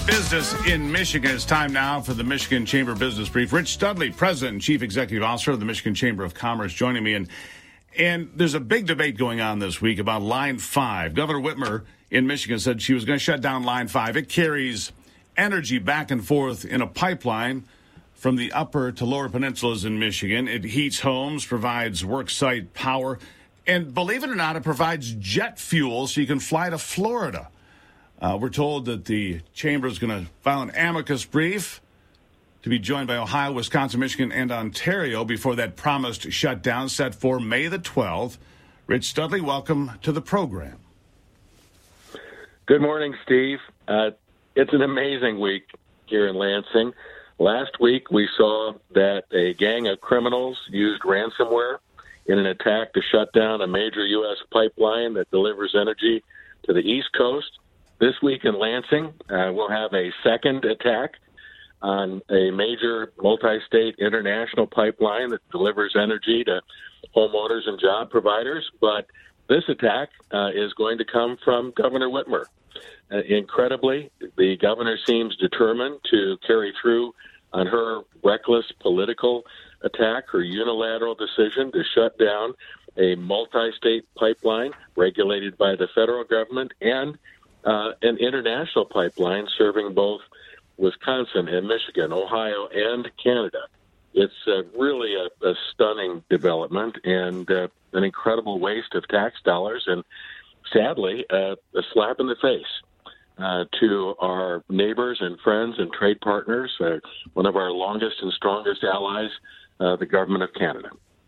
Business in Michigan. It's time now for the Michigan Chamber Business Brief. Rich Studley, President and Chief Executive Officer of the Michigan Chamber of Commerce, joining me. And there's a big debate going on this week about Line 5. Governor Whitmer in Michigan said she was going to shut down Line 5. It carries energy back and forth in a pipeline from the upper to lower peninsulas in Michigan. It heats homes, provides worksite power, and believe it or not, it provides jet fuel so you can fly to Florida. We're told that the Chamber is going to file an amicus brief to be joined by Ohio, Wisconsin, Michigan, and Ontario before that promised shutdown set for May the 12th. Rich Studley, welcome to the program. Good morning, Steve. It's an amazing week here in Lansing. Last week, we saw that a gang of criminals used ransomware in an attack to shut down a major U.S. pipeline that delivers energy to the East Coast. This week in Lansing, we'll have a second attack on a major multi-state international pipeline that delivers energy to homeowners and job providers. But this attack is going to come from Governor Whitmer. Incredibly, the governor seems determined to carry through on her reckless political attack, her unilateral decision to shut down a multi-state pipeline regulated by the federal government and an international pipeline serving both Wisconsin and Michigan, Ohio, and Canada. It's really a stunning development and an incredible waste of tax dollars and, sadly, a slap in the face to our neighbors and friends and trade partners, one of our longest and strongest allies, the Government of Canada.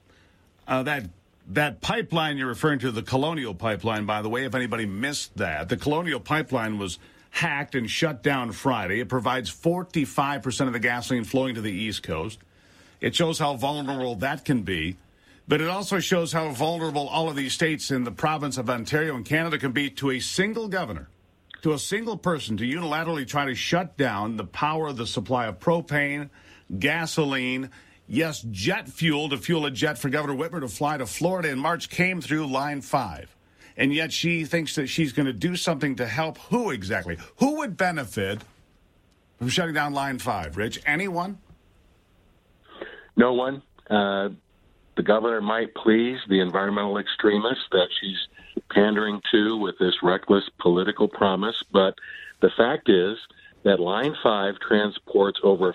That pipeline you're referring to, the Colonial Pipeline, by the way, if anybody missed that, the Colonial Pipeline was hacked and shut down Friday. It provides 45% of the gasoline flowing to the East Coast. It shows how vulnerable that can be, but it also shows how vulnerable all of these states in the province of Ontario and Canada can be to a single governor, to a single person, to unilaterally try to shut down the power of the supply of propane, gasoline, yes, jet fuel to fuel a jet for Governor Whitmer to fly to Florida in March came through Line 5. And yet she thinks that she's going to do something to help who exactly? Who would benefit from shutting down Line 5, Rich? Anyone? No one. The governor might please the environmental extremists that she's pandering to with this reckless political promise, but the fact is that Line 5 transports over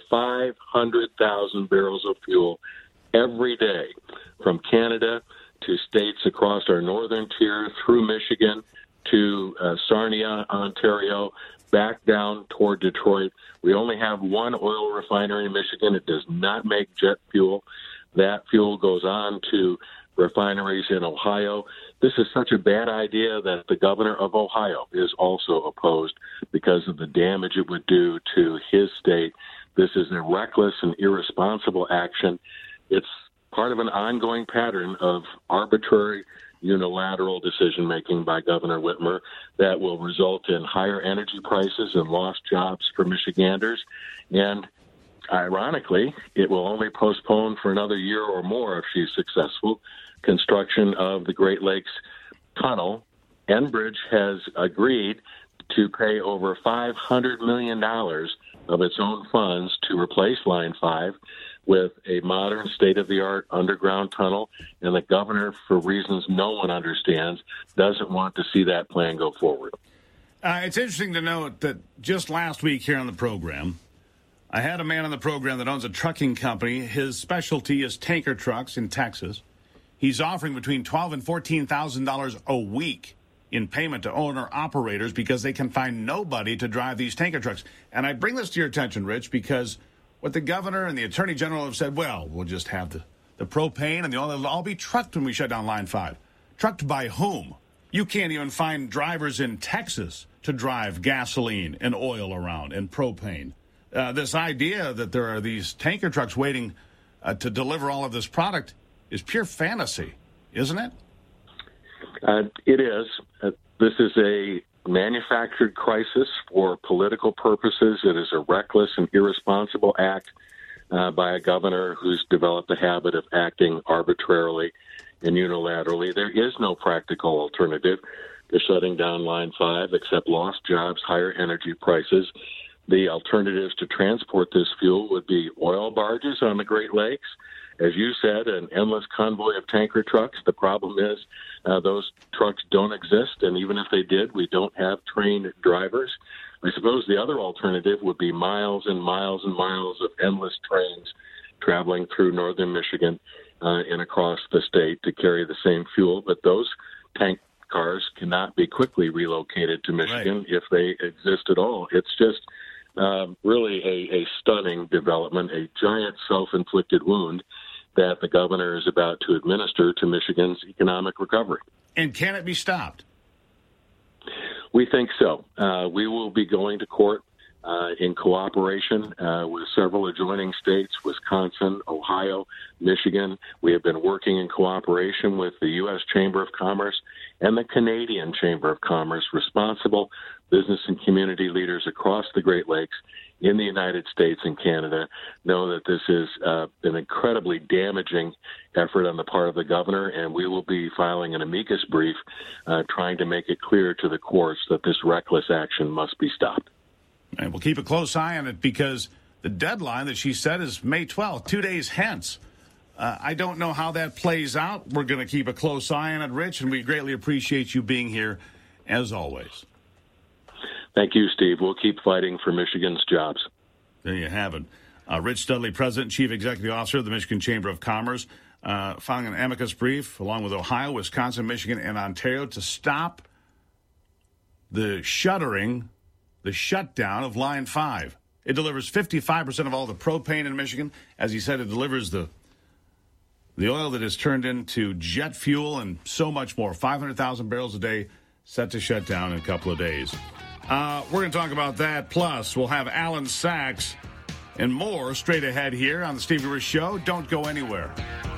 500,000 barrels of fuel every day from Canada to states across our northern tier, through Michigan, to Sarnia, Ontario, back down toward Detroit. We only have one oil refinery in Michigan. It does not make jet fuel. That fuel goes on to refineries in Ohio. This is such a bad idea that the governor of Ohio is also opposed because of the damage it would do to his state. This is a reckless and irresponsible action. It's part of an ongoing pattern of arbitrary, unilateral decision-making by Governor Whitmer that will result in higher energy prices and lost jobs for Michiganders. And ironically, it will only postpone for another year or more, if she's successful, construction of the Great Lakes Tunnel. Enbridge has agreed to pay over $500 million of its own funds to replace Line 5 with a modern, state-of-the-art underground tunnel, and the governor, for reasons no one understands, doesn't want to see that plan go forward. It's interesting to note that just last week here on the program, I had a man on the program that owns a trucking company. His specialty is tanker trucks in Texas. He's offering between $12,000 and $14,000 a week in payment to owner-operators because they can find nobody to drive these tanker trucks. And I bring this to your attention, Rich, because what the governor and the attorney general have said, well, we'll just have the propane and the oil. It'll all be trucked when we shut down Line 5. Trucked by whom? You can't even find drivers in Texas to drive gasoline and oil around and propane. This idea that there are these tanker trucks waiting to deliver all of this product is pure fantasy, isn't it? It is. This is a manufactured crisis for political purposes. It is a reckless and irresponsible act by a governor who's developed a habit of acting arbitrarily and unilaterally. There is no practical alternative to shutting down Line 5 except lost jobs, higher energy prices. The alternatives to transport this fuel would be oil barges on the Great Lakes. As you said, an endless convoy of tanker trucks. The problem is those trucks don't exist, and even if they did, we don't have trained drivers. I suppose the other alternative would be miles and miles and miles of endless trains traveling through northern Michigan and across the state to carry the same fuel. But those tank cars cannot be quickly relocated to Michigan if they exist at all. It's just really a stunning development, a giant self-inflicted wound that the governor is about to administer to Michigan's economic recovery. And can it be stopped? We think so. We will be going to court in cooperation with several adjoining states, Wisconsin, Ohio, Michigan. We have been working in cooperation with the U.S. Chamber of Commerce and the Canadian Chamber of Commerce, responsible business and community leaders across the Great Lakes in the United States and Canada know that this is an incredibly damaging effort on the part of the governor, and we will be filing an amicus brief trying to make it clear to the courts that this reckless action must be stopped. And we'll keep a close eye on it because the deadline that she said is May 12th, 2 days hence. I don't know how that plays out. We're going to keep a close eye on it, Rich, and we greatly appreciate you being here, as always. Thank you, Steve. We'll keep fighting for Michigan's jobs. There you have it. Rich Studley, President and Chief Executive Officer of the Michigan Chamber of Commerce, filing an amicus brief along with Ohio, Wisconsin, Michigan, and Ontario to stop the shutdown of Line 5. It delivers 55% of all the propane in Michigan. As he said, it delivers the oil that is turned into jet fuel and so much more. 500,000 barrels a day set to shut down in a couple of days. We're going to talk about that. Plus, we'll have Alan Sachs and more straight ahead here on the Stevie Rich Show. Don't go anywhere.